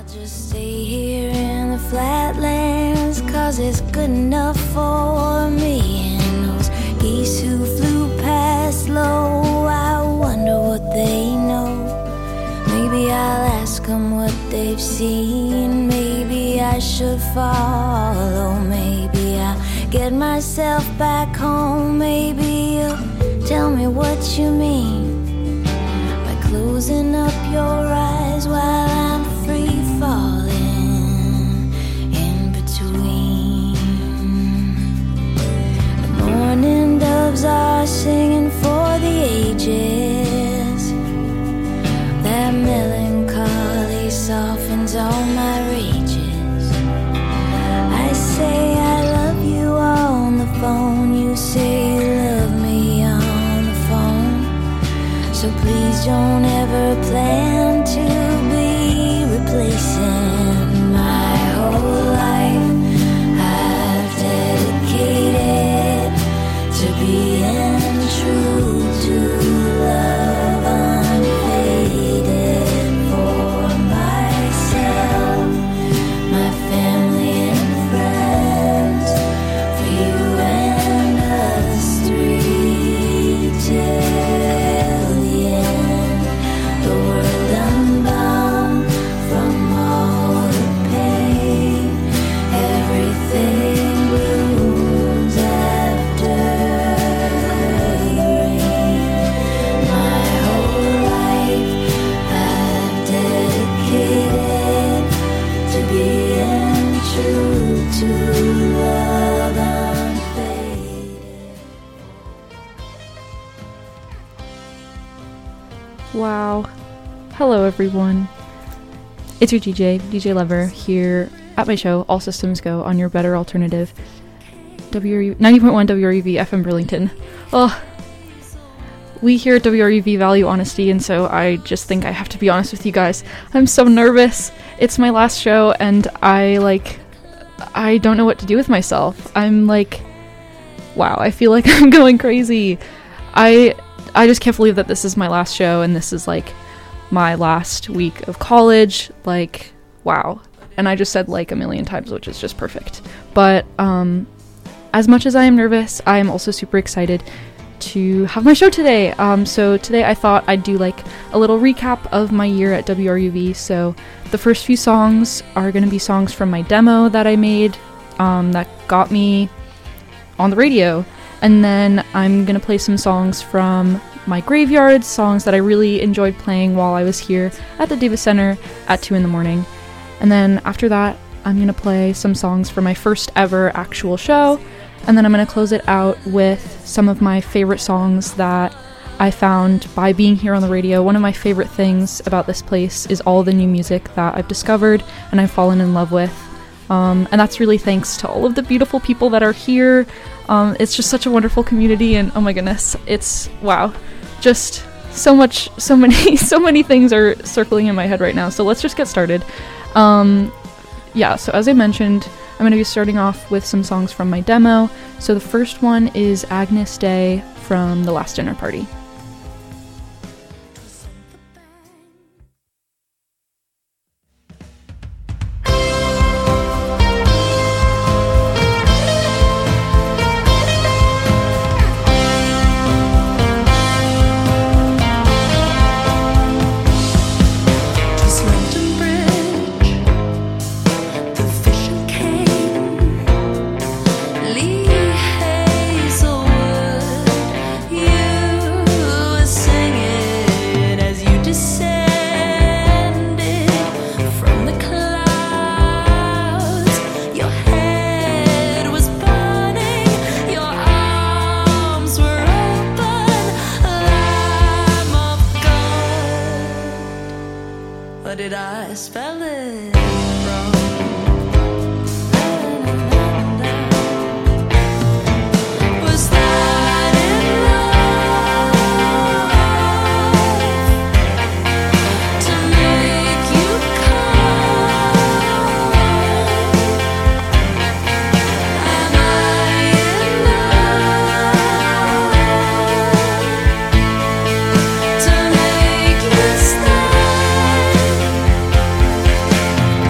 just stay here in the flatlands, 'cause it's good enough for me. And those geese who flew past low, I wonder what they know. Maybe I'll ask them what they've seen. Maybe I should follow. Maybe I'll get myself back home. Maybe you'll tell me what you mean by closing up your eyes while I'm free falling in between. The morning doves are singing for the ages. That melancholy softens all my rages. I say I love you on the phone. You say you love me on the phone. So please don't ever plan to be replacing my whole life. I've dedicated to being true to love unfaded for myself, my family and friends, for you and us three till the end. The world unbound from all the pain. Everything blooms after the rain. My whole life I've dedicated to being true to love unfaded. Wow. Hello, everyone. It's your DJ Lover, here at my show, All Systems Go, on your better alternative, 90.1 WRUV FM Burlington. Oh, we here at WRUV value honesty, and so I just think I have to be honest with you guys. I'm so nervous. It's my last show, and I don't know what to do with myself. I'm like, wow, I feel like I'm going crazy. I just can't believe that this is my last show, and this is like my last week of college. Like, wow. And I just said like a million times, which is just perfect. But as much as I am nervous, I am also super excited to have my show today. So today I thought I'd do like a little recap of my year at WRUV. So the first few songs are going to be songs from my demo that I made that got me on the radio. And then I'm going to play some songs from my graveyard, songs that I really enjoyed playing while I was here at the Davis Center at 2 in the morning. And then after that, I'm going to play some songs for my first ever actual show. And then I'm going to close it out with some of my favorite songs that I found by being here on the radio. One of my favorite things about this place is all the new music that I've discovered and I've fallen in love with. And that's really thanks to all of the beautiful people that are here. It's just such a wonderful community, and oh my goodness, it's wow. Just so many things are circling in my head right now. So let's just get started. Yeah, so as I mentioned, I'm going to be starting off with some songs from my demo. So the first one is Agnes Day from The Last Dinner Party. Did I spell it wrong? Was that enough to make you come? Am I enough to make you stay?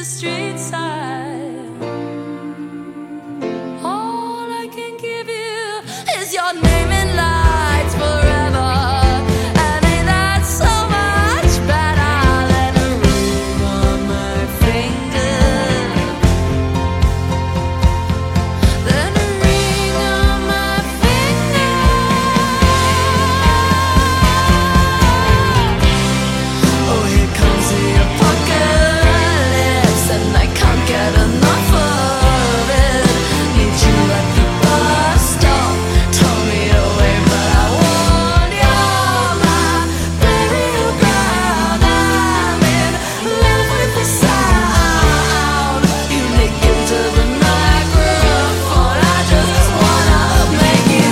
the street side. All I can give you is your name in lights forever. And ain't that so much better than a ring on my finger? Than a ring on my finger. Oh, here comes the apocalypse, and I can't get enough of it. Need you at the bus stop, told me to wait, but I warned you. My burial ground, I'm in love with the sound. You leak into the microphone, I just wanna make you.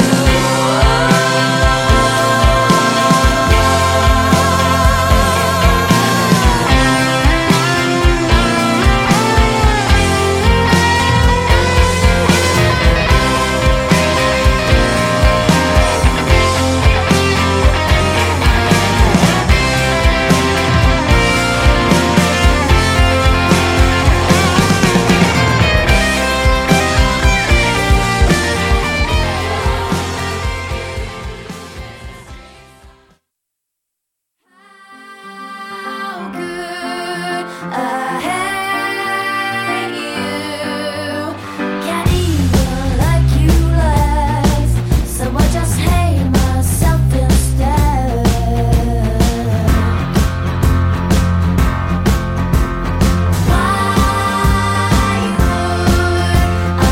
How could I hate you? Can't even like you less, so I just hate myself instead. Why would I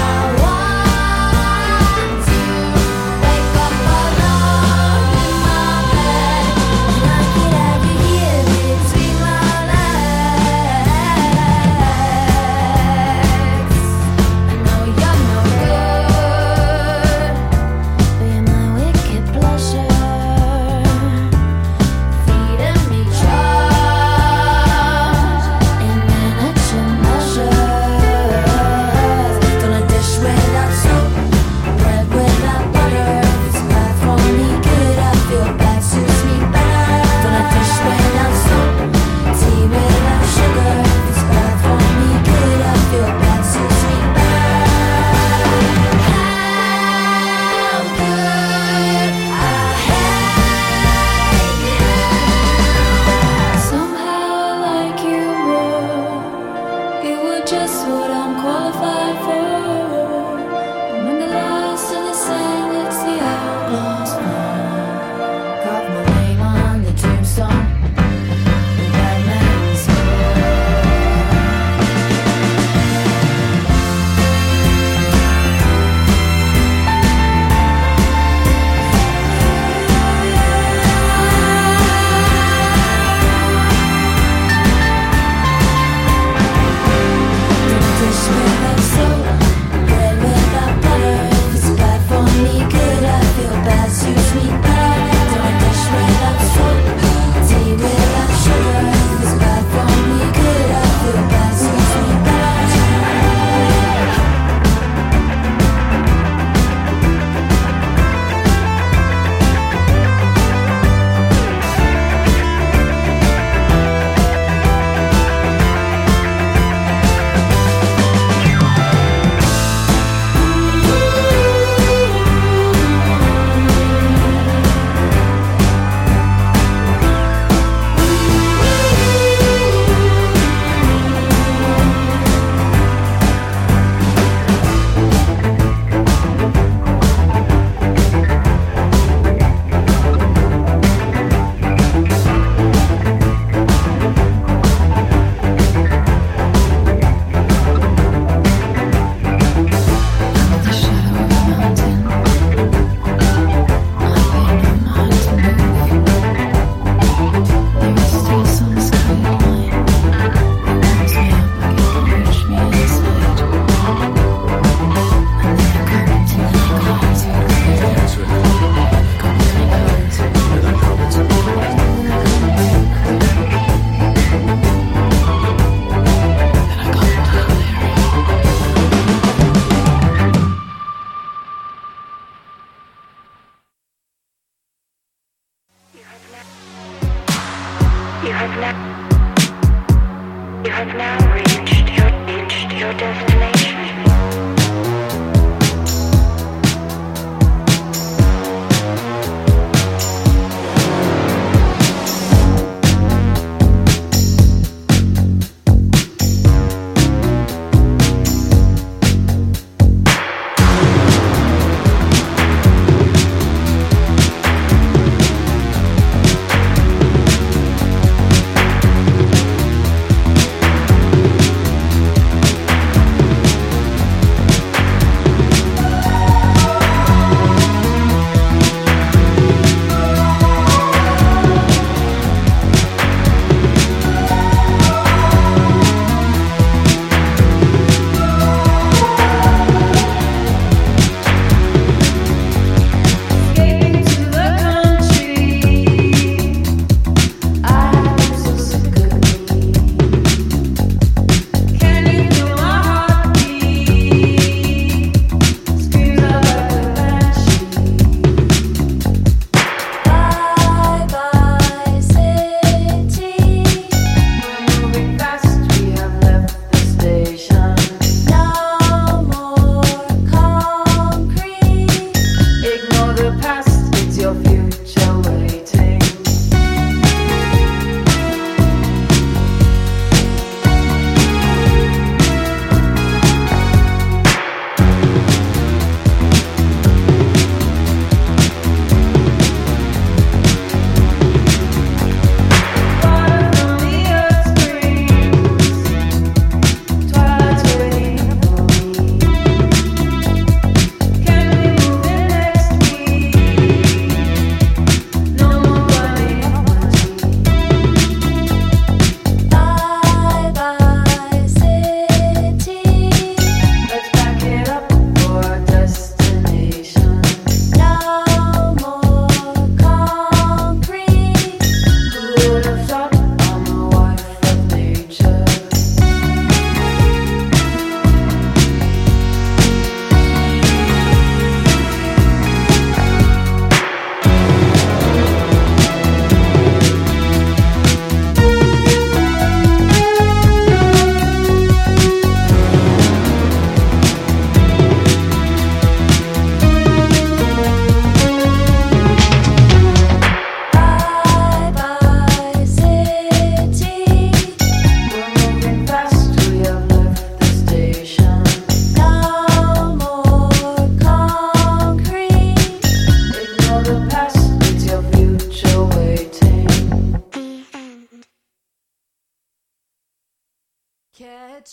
want to wake up alone in my bed and I could have you here between my legs? I know you're no good, but you're my wicked pleasure, feeding me drugs in miniature measures. Gonna dish without soap, bread without butter. If it's bad for me, good, I feel bad, suits me better. Gonna dish without soap, tea without sugar. If it's bad for me, good, I feel bad, suits me better. How could I hate you? Somehow I like you more. You were just what I'm qualified for. And when the last of the sand hits the hourglass mark, carve my name on the tombstone with that man's dish without soap,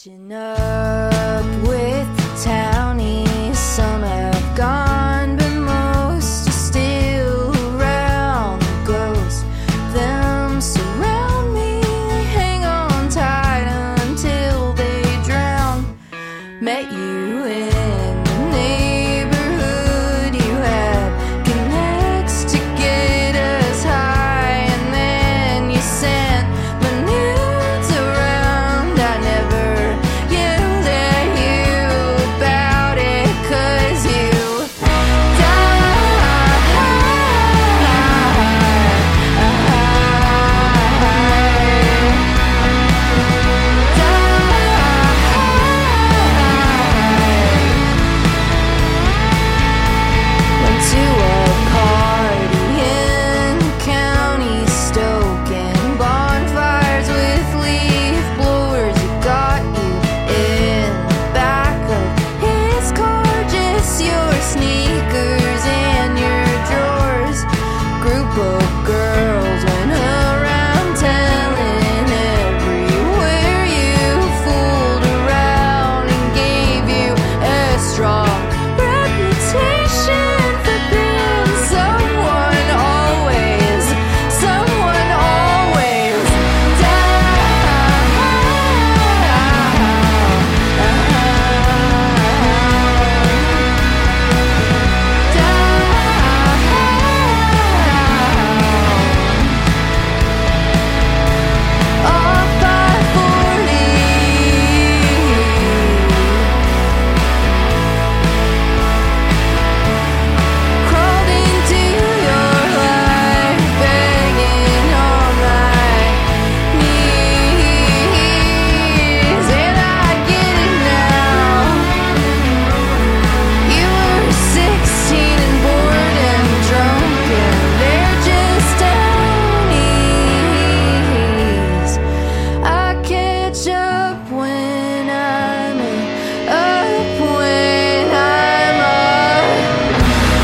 Catching up with the townies, some have gone, but most are still around. The ghosts of them surround me, they hang on tight until they drown. Met you in the neighborhood, you had connects to get us high, and then you sent my nudes around. I never yelled at you about it, 'cause you went to a party in County Stoking, bonfires with leaf blowers. You got you in the back of his car, just your sneakers and your drawers. Group of girls went around telling everywhere you fooled around and gave you a strong reputation for being someone always off 540. Crawled into your life, begging on my knees, and I get it now. You were 16 and bored and drunk, and they're just townies. I catch up when I'm up, when I'm up.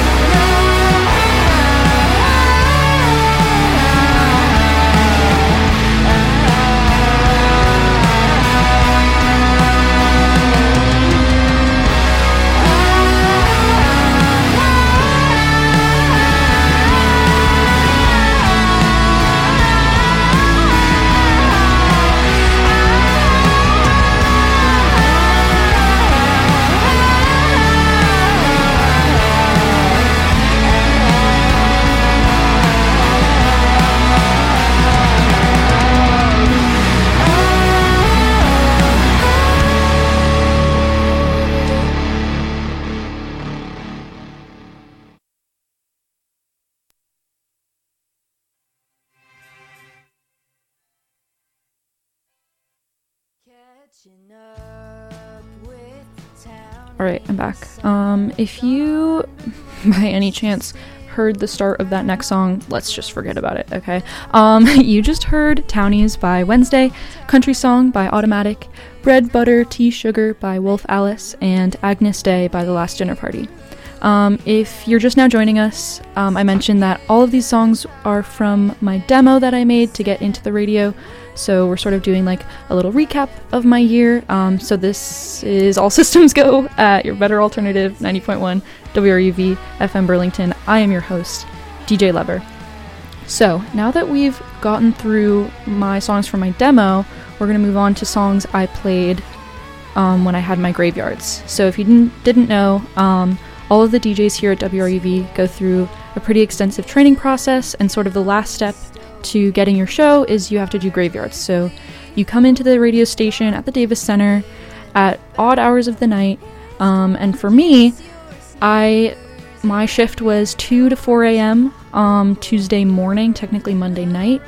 Catching up with the town. Alright, I'm back. If you, by any chance, heard the start of that next song, let's just forget about it, okay? You just heard Townies by Wednesday, Country Song by Automatic, Bread, Butter, Tea, Sugar by Wolf Alice, and Agnes Day by The Last Dinner Party. If you're just now joining us, I mentioned that all of these songs are from my demo that I made to get into the radio, so we're sort of doing like a little recap of my year. So this is All Systems Go at your better alternative 90.1 WRUV FM Burlington. I am your host, DJ Lever. So now that we've gotten through my songs from my demo, we're going to move on to songs I played when I had my graveyards. So if you didn't know, all of the DJs here at WRUV go through a pretty extensive training process, and sort of the last step to getting your show is you have to do graveyards. So you come into the radio station at the Davis Center at odd hours of the night, and for me, my shift was 2 to 4 a.m. Tuesday morning, technically Monday night,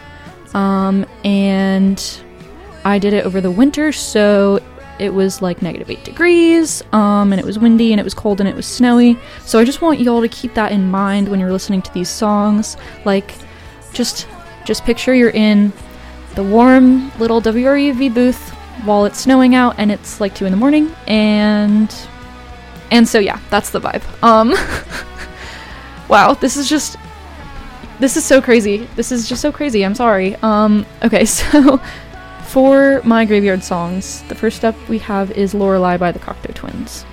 and I did it over the winter, so it was like -8 degrees, and it was windy, and it was cold, and it was snowy. So I just want you all to keep that in mind when you're listening to these songs. Like, just picture you're in the warm little WRUV booth while it's snowing out, and it's like 2 in the morning, and so yeah, that's the vibe. Wow, this is so crazy. This is just so crazy. I'm sorry. Okay, so For my graveyard songs, the first up we have is Lorelei by the Cocteau Twins.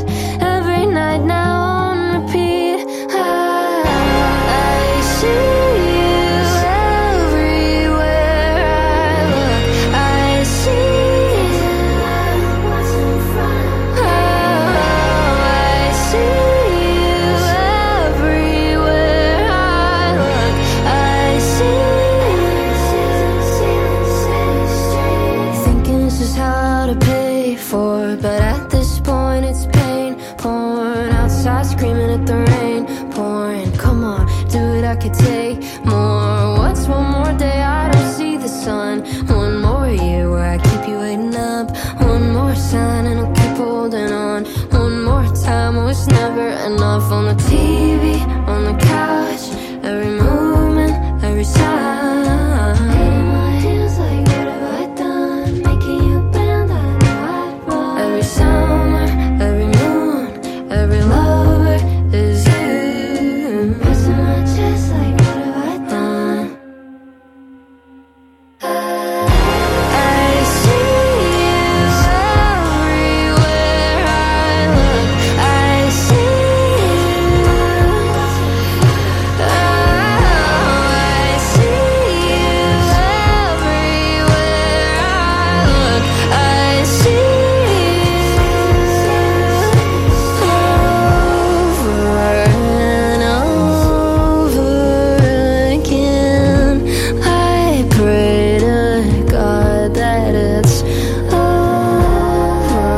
Every night now on repeat. I see One more year where I keep you waiting up. One more sign and I'll keep holding on. One more time, oh it's never enough. On the TV, on the couch, every movement, every sign. In my hands like what have I done? Making you bend, I know I'd run. Every summer, every moon, every lover is you. Pressing my chest like what have I done? I see you everywhere I look. I see you. Oh, I see you everywhere I look. I see you over and over again. I pray to God that it's over.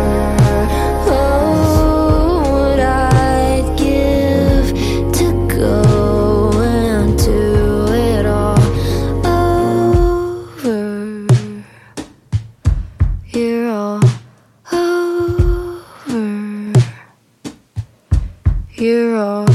Oh, what I'd give to go and do it all over. You're all over. You're all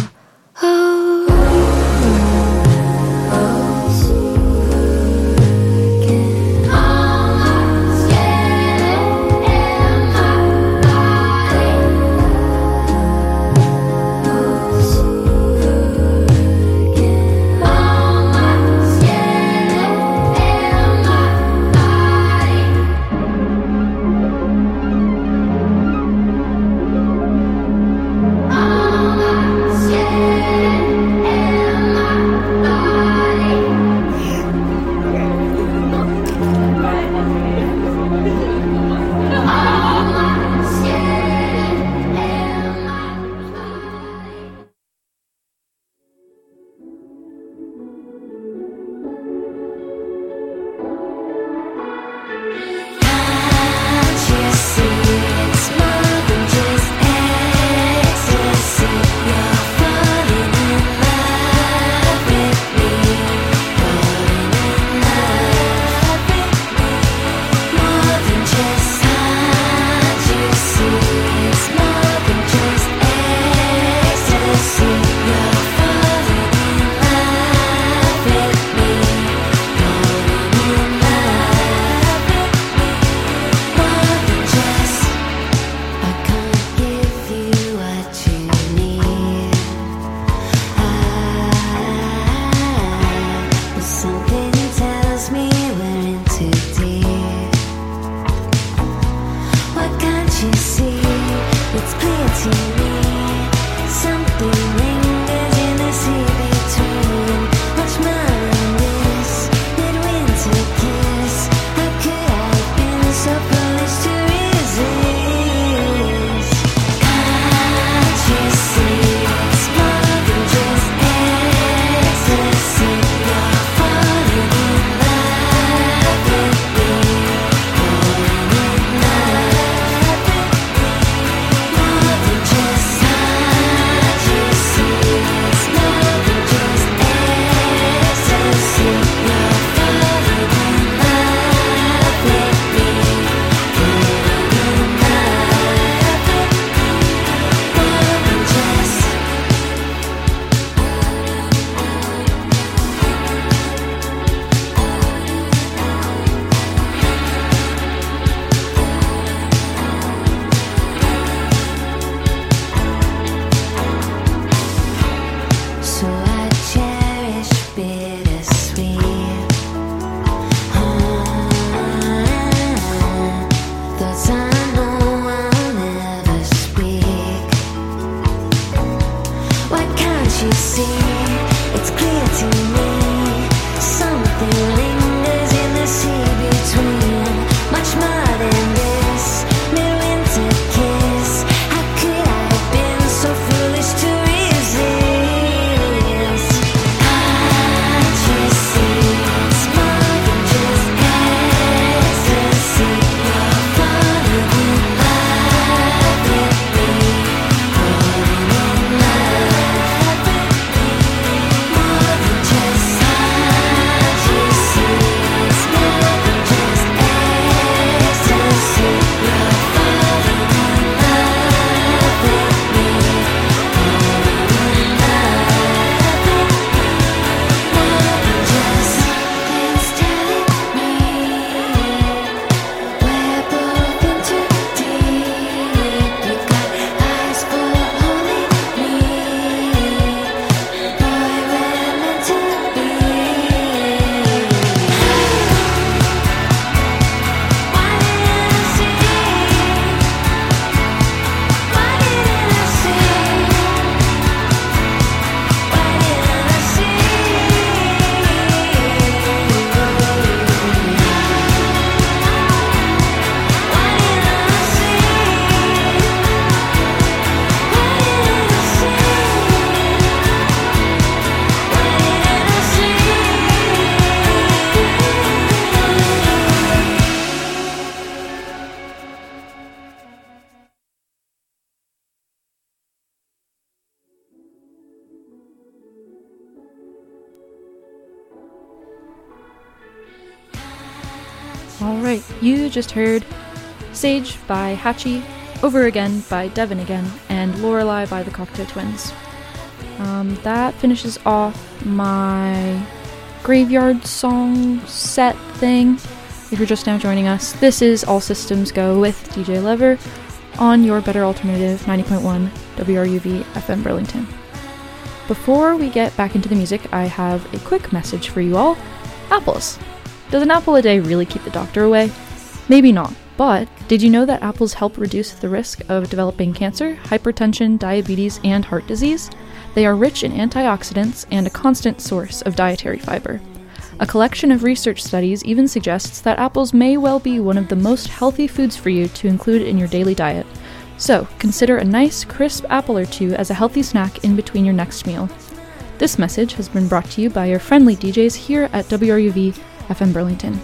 Alright, you just heard Sage by Hachi, Over Again by Devin Again, and Lorelei by the Cocteau Twins. That finishes off my graveyard song set thing. If you're just now joining us, this is All Systems Go with DJ Lever on your Better Alternative 90.1 WRUV FM Burlington. Before we get back into the music, I have a quick message for you all. Apples. Does an apple a day really keep the doctor away? Maybe not, but did you know that apples help reduce the risk of developing cancer, hypertension, diabetes, and heart disease? They are rich in antioxidants and a constant source of dietary fiber. A collection of research studies even suggests that apples may well be one of the most healthy foods for you to include in your daily diet. So, consider a nice, crisp apple or two as a healthy snack in between your next meal. This message has been brought to you by your friendly DJs here at WRUV FM Burlington.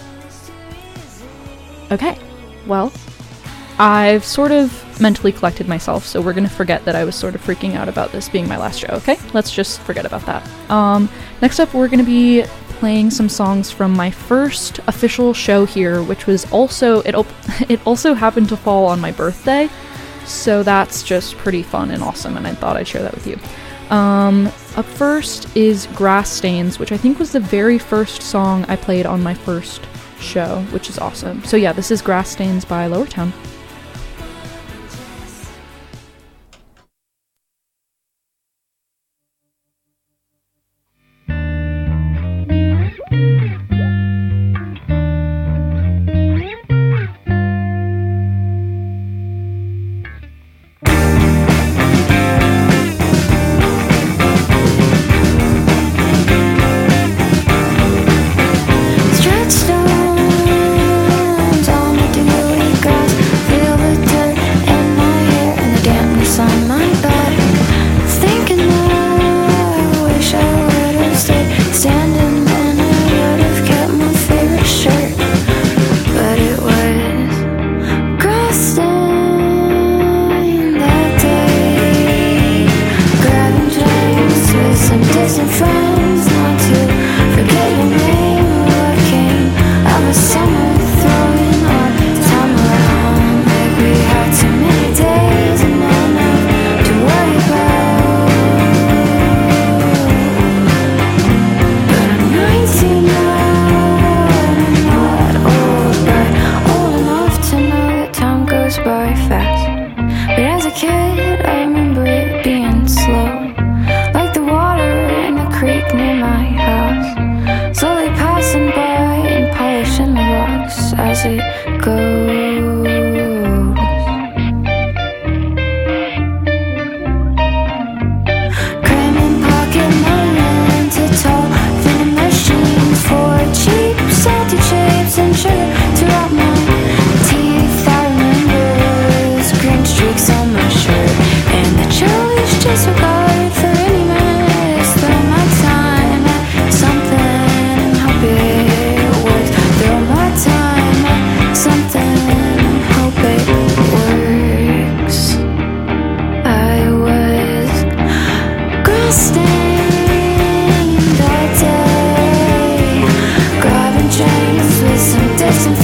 Okay, well, I've sort of mentally collected myself, so we're gonna forget that I was sort of freaking out about this being my last show, okay? Let's just forget about that. Next up, we're gonna be playing some songs from my first official show here, which was also, it also happened to fall on my birthday, so that's just pretty fun and awesome, and I thought I'd share that with you. Up first is Grass Stains, which I think was the very first song I played on my first show, which is awesome. So yeah, this is Grass Stains by Lower Town. Some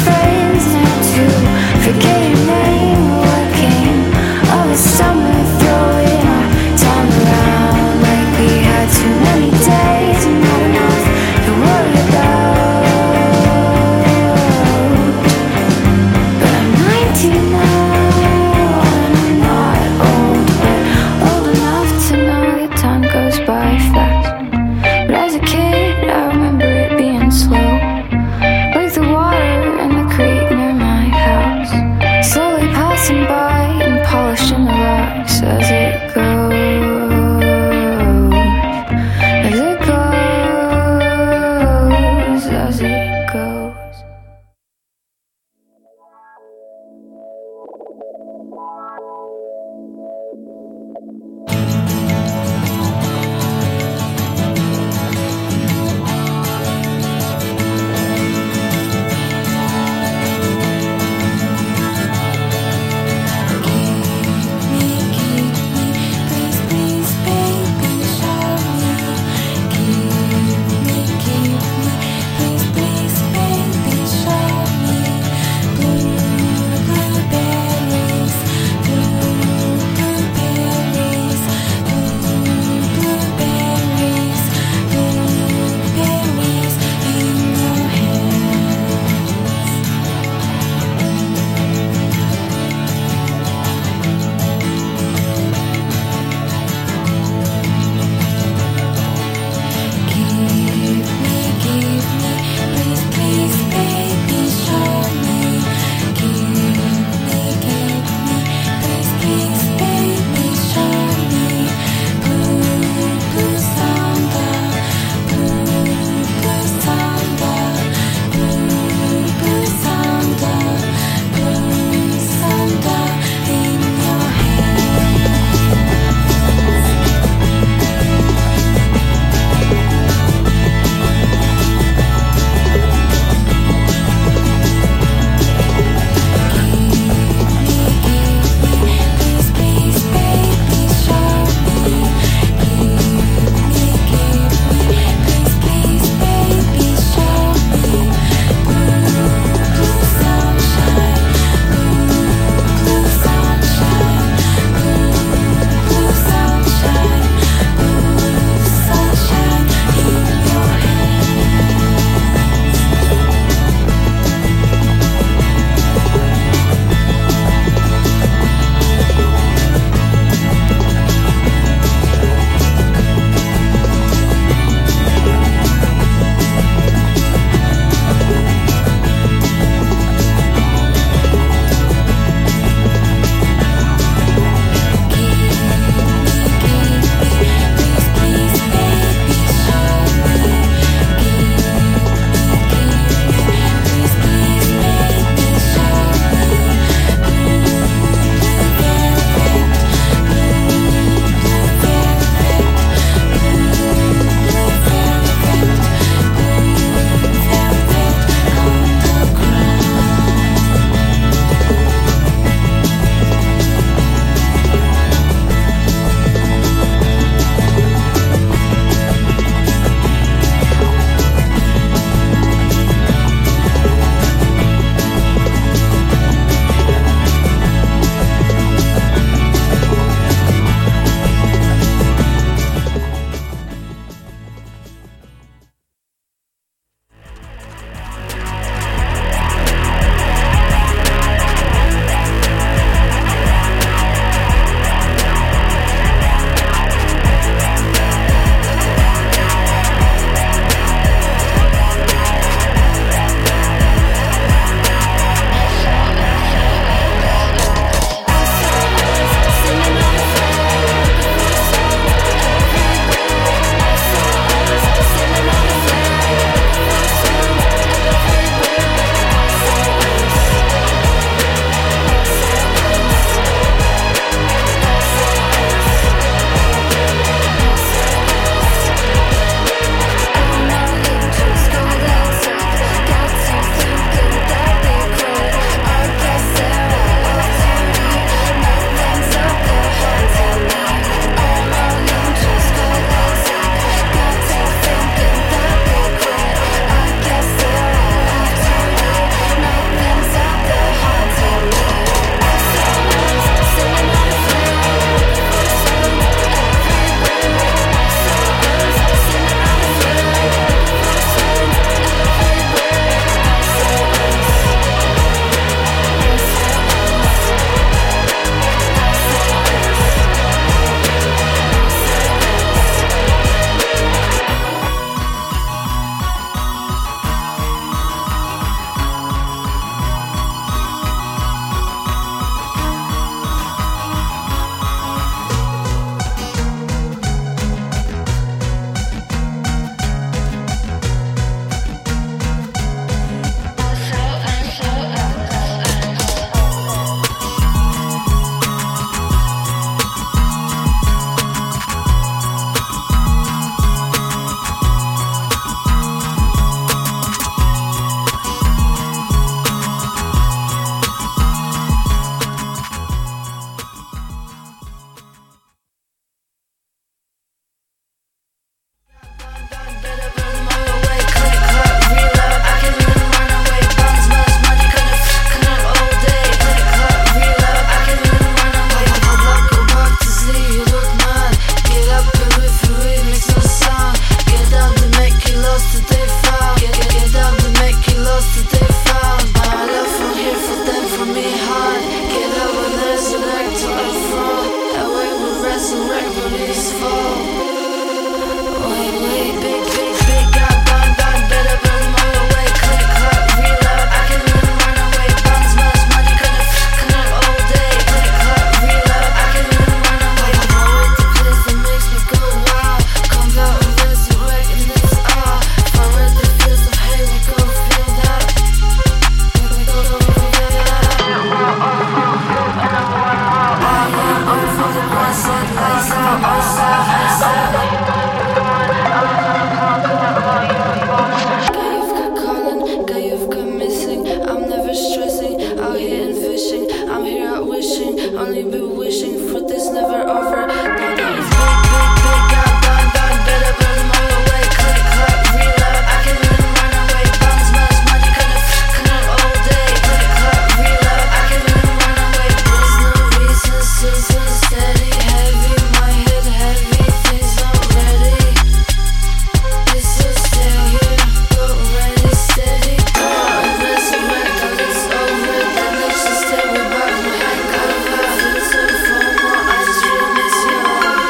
never stressing, out here and fishing. I'm here out wishing, only be wishing for this never over. Now that it's big, gone, better put them all away. Click, clap, reload, I can let them run away. Bombs, much money, couldn't all day. Click, clap, reload, I can let them run away. There's no reason, so steady, heavy, my head heavy, things not ready. It's so stay here, go ready, steady. Unless you went, till it's over, then let's just stay with back my hangover. Feel so formal, I just really miss you.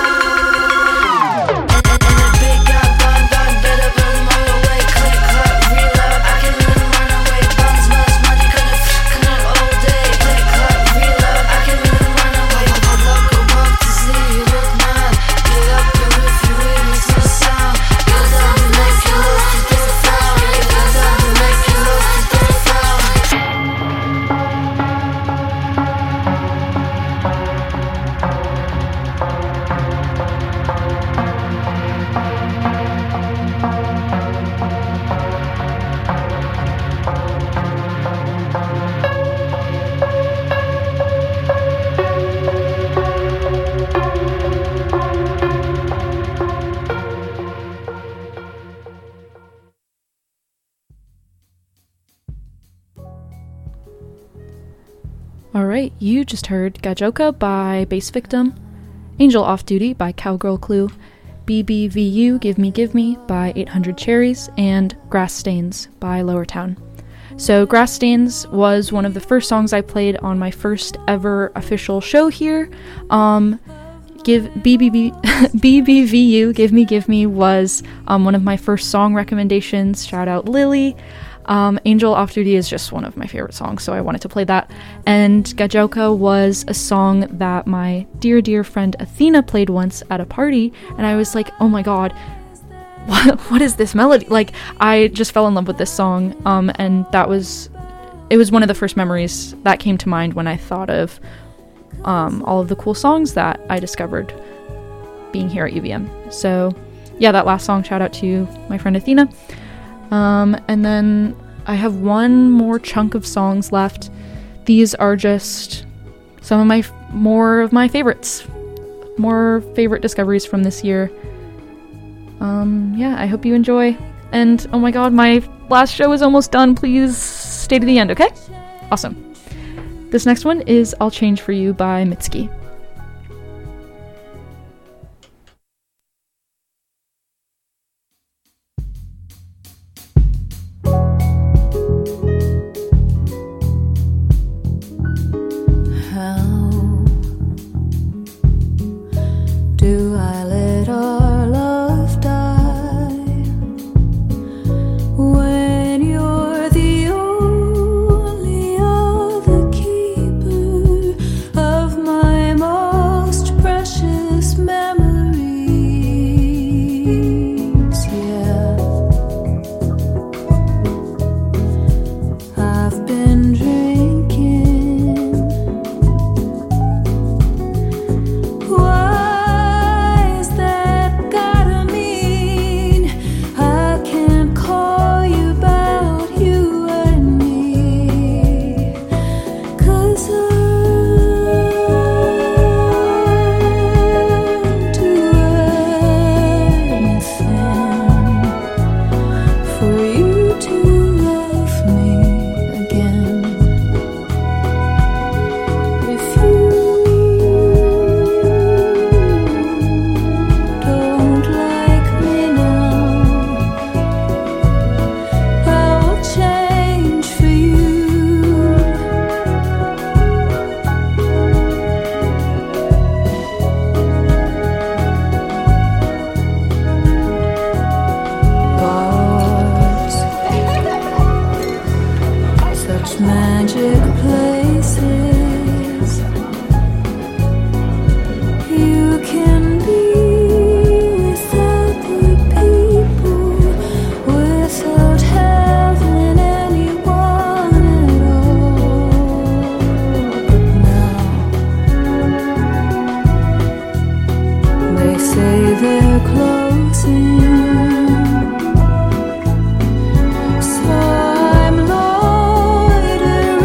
And the big got gone, better put them all away. Click, clap, reload, I can let them run away. Bombs, much money, couldn't all day. Click, clap, reload, I can let them run away. I'd love to walk to see you look mad. Get up here if you read, makes no sound. Get up and make you lost to this sound. Get up and make you lost to this sound. Alright, you just heard Gajoka by Bass Victim, Angel Off Duty by Cowgirl Clue, BBVU Give Me by 800 Cherries, and Grass Stains by Lower Town. So Grass Stains was one of the first songs I played on my first ever official show here. BBVU Give Me was one of my first song recommendations. Shout out Lily. Angel Off Duty is just one of my favorite songs, so I wanted to play that. And Gajoka was a song that my dear friend Athena played once at a party, and I was like, oh my god, what is this melody? Like, I just fell in love with this song, and it was one of the first memories that came to mind when I thought of all of the cool songs that I discovered being here at UVM. So yeah, that last song, shout out to my friend Athena. And then I have one more chunk of songs left. These are just some of my favorites, more favorite discoveries from this year. Yeah, I hope you enjoy. And oh my god, my last show is almost done. Please stay to the end, okay? Awesome. This next one is I'll Change For You by Mitski. So I'm loitering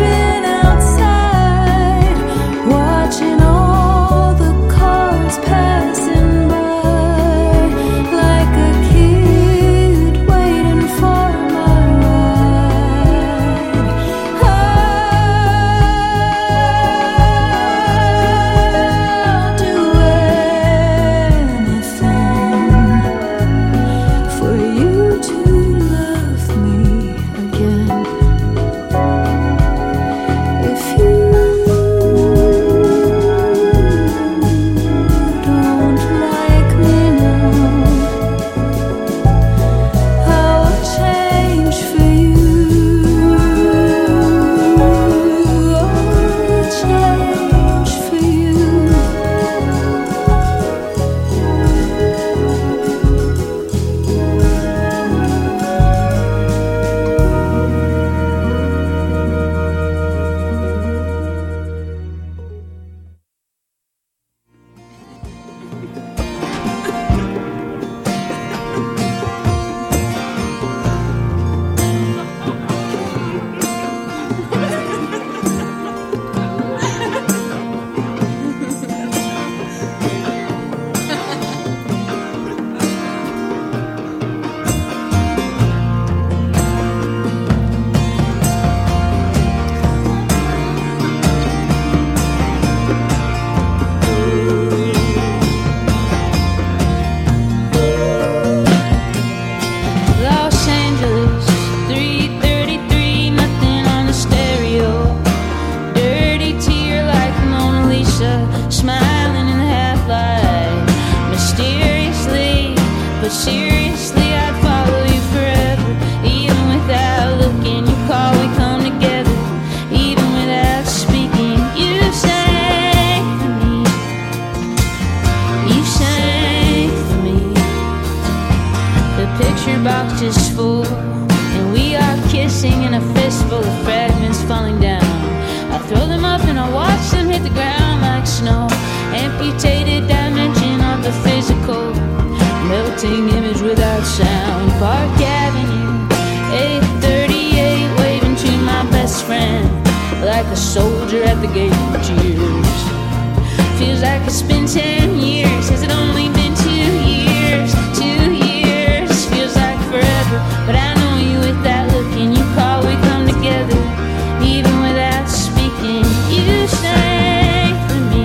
like a soldier at the gate of tears. Feels like it's been 10 years. Has it only been 2 years? 2 years feels like forever. But I know you with that look, and you call, we come together, even without speaking. You sang for me.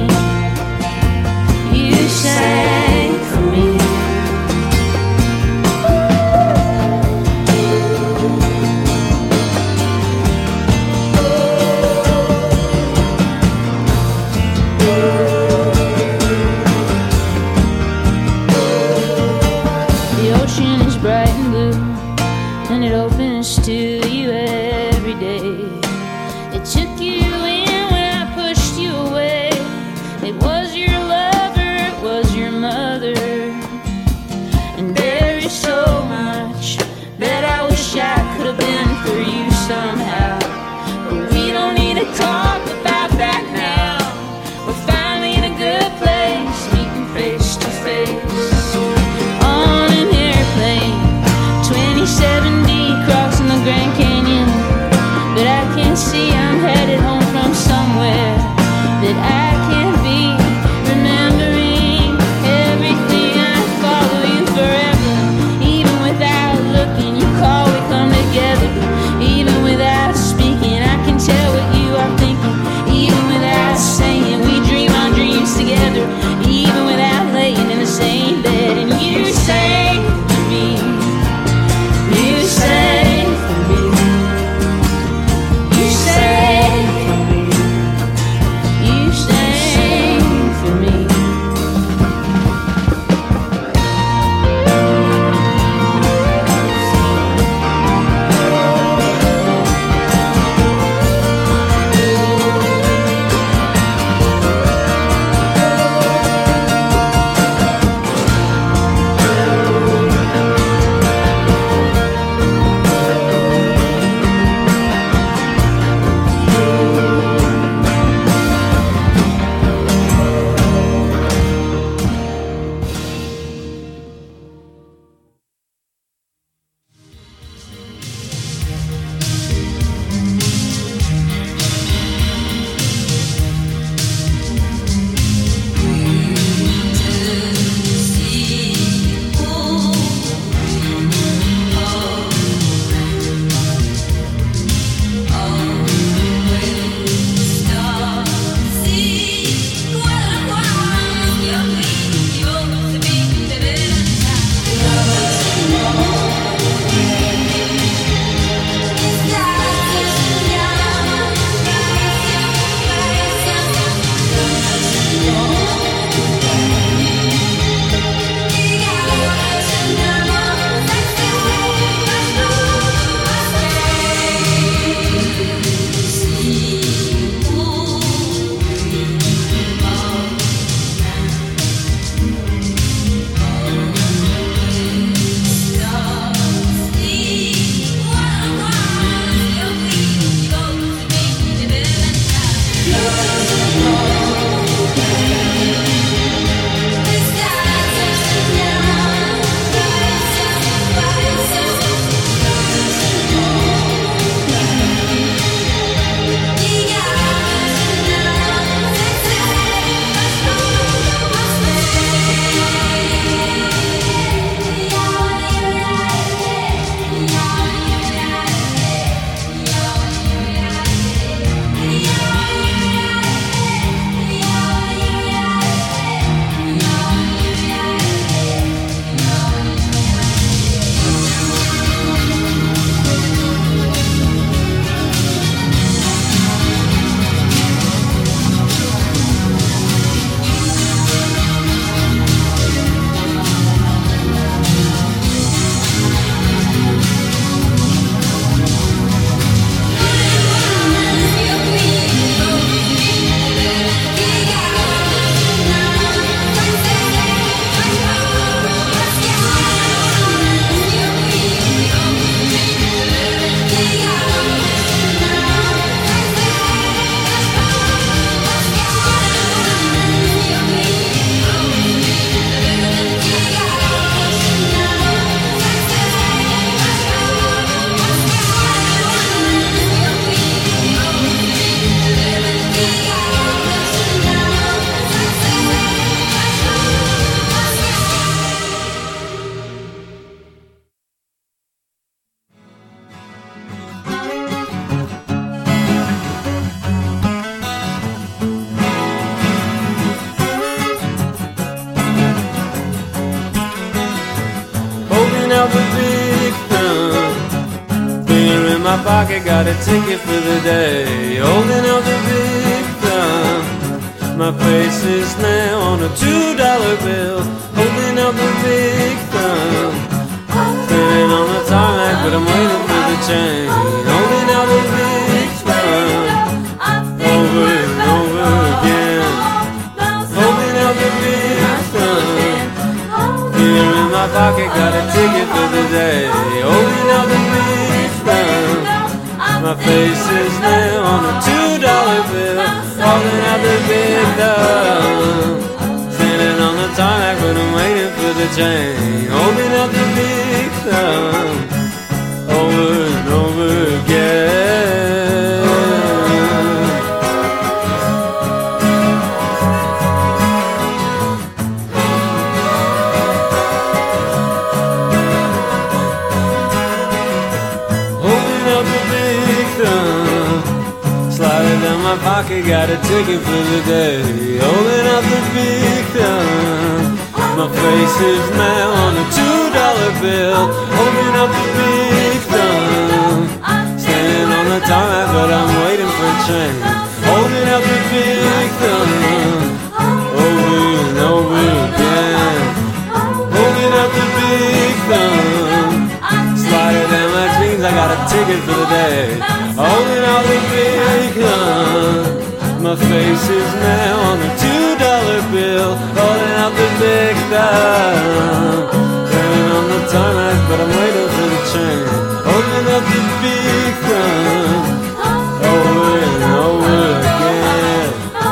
You sang for me. my pocket, got a ticket for the day. Holding out the big thumb. My face is now on a $2 bill. Holding out the big thumb. Standing on the tarmac, but I'm waiting for the train. Holding out the big thumb. Over and over again. Holding out the big thumb. Here in my pocket, got a ticket for the day. Holding out the big thumb. My face is now on a $2 bill. Holding out the big thumb. Standing on the tarmac, but I'm waiting for the train. Holding out the big thumb. Over and over again. Holding out the big thumb. Sliding down my pocket, got a ticket for the day. Holding out the big thumb. My face is now on a $2 bill. Holding up the big thumb. Standing on the tarmac, but I'm waiting for a train. Holding up the big thumb. Over and over again. Holding up the big thumb. Sliding down my jeans, I got a ticket for the day. Holding out the big thumb. My face is now on a $2 bill. Holding out the big thumb. Standing on the tarmac, but I'm waiting for the train. Holding up the big thumb. Over and over again.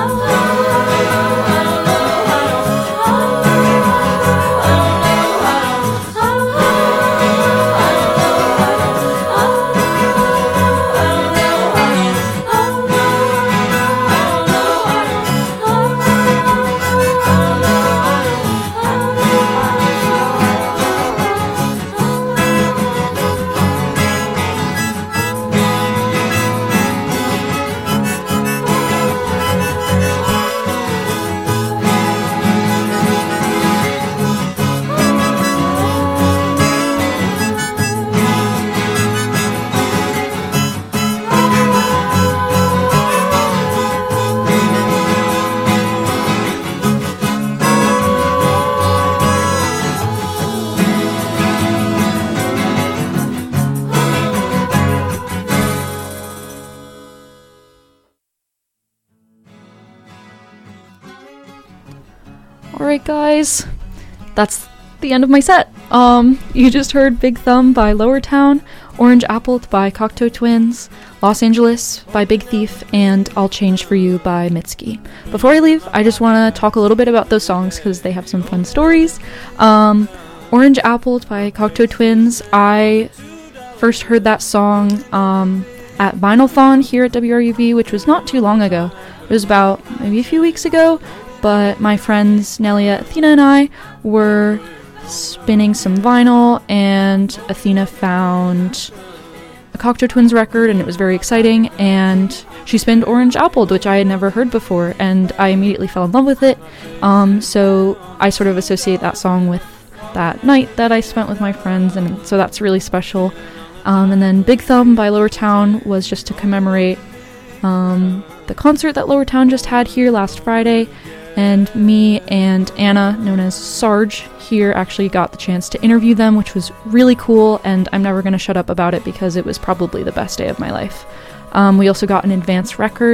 Alright guys, that's the end of my set. You just heard Big Thumb by Lower Town, Orange Apple by Cocteau Twins, Los Angeles by Big Thief, and I'll Change For You by Mitski. Before I leave, I just want to talk a little bit about those songs because they have some fun stories. Orange Apple by Cocteau Twins, I first heard that song at Vinylthon here at WRUV, which was not too long ago. It was about maybe a few weeks ago, but my friends Nelia, Athena, and I were spinning some vinyl, and Athena found a Cocteau Twins record, and it was very exciting, and she spinned Orange Apple, which I had never heard before, and I immediately fell in love with it. So I sort of associate that song with that night that I spent with my friends, and so that's really special. And then Big Thumb by Lower Town was just to commemorate the concert that Lower Town just had here last Friday, and me and Anna, known as Sarge, here actually got the chance to interview them, which was really cool, and I'm never going to shut up about it because it was probably the best day of my life. We also got an advance record